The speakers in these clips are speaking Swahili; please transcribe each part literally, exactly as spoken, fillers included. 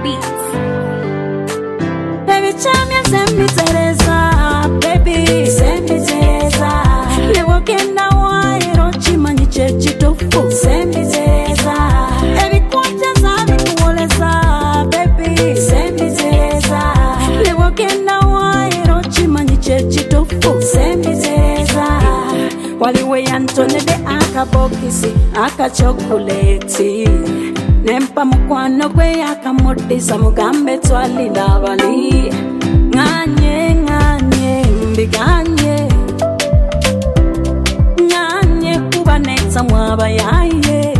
beats. Baby, champion, send me Teresa. Baby, send me Teresa. Le walking now, I don't chimani chechi tofu. Send me Teresa. Every quarter, I'm in baby, send me Teresa. Le walking now, I don't chimani chechi tofu. Send me Teresa. Waliwe Antone de aka bokisi, aka chocolate. Nempa mukwano gwe aka motisa mugambe twali labali. Nganye, nganye, mbiganye. Nganye kuba neta mwaba yaye.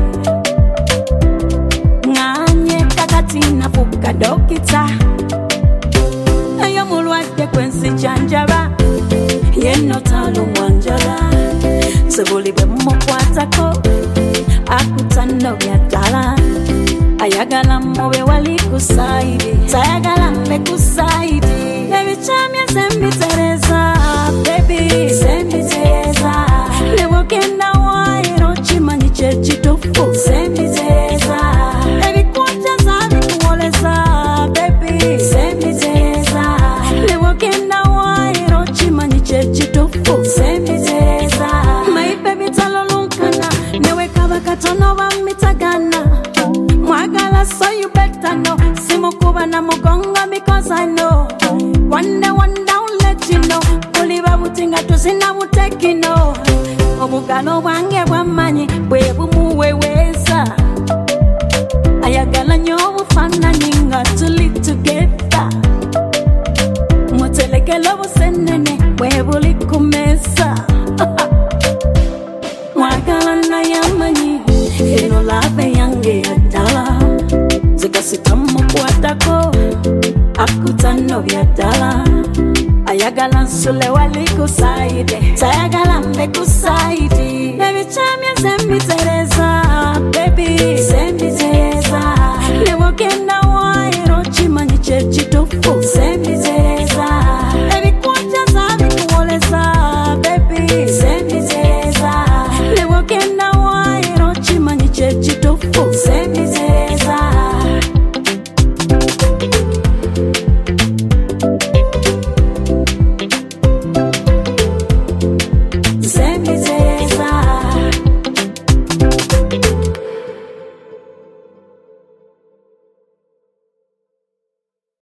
Nganye kakatina fuka dokita. Ayo mulwade kwensi chanjaba. Yeno talo mwanjala. Sebuli be mukwatako. Akutano byadala. Ayagala mwe wali kusaidi. Sayagala mbe kusaidi. Baby champion send me Teresa. Baby send me Teresa. Le wokenda wa iro chimani chechi tofu. Send me Teresa. Baby kwacha zabi kuoleza. Baby send me Teresa. Le wokenda wa iro chimani chechi tofu. Send me Teresa. My baby talolunkana. Newe kaba katono wa mitagana. Mwagala so you better know. Simukuba na mugonga because I know. One day one down let you know. Kuliba butinga tusina mutekino. Obugalo wange wamanyi bwebu muweweza. Ayagala nyo bufana ninga tuli together. Mutelekelo busenene bwebu likumesa. Mwagala na yamanyi eno lave yange yadala. Zikasitamu kwatako akutano byadala. Ayagala nsule wali kusaide. Sayagala mbe kusaidi. Baby champion send me Teresa.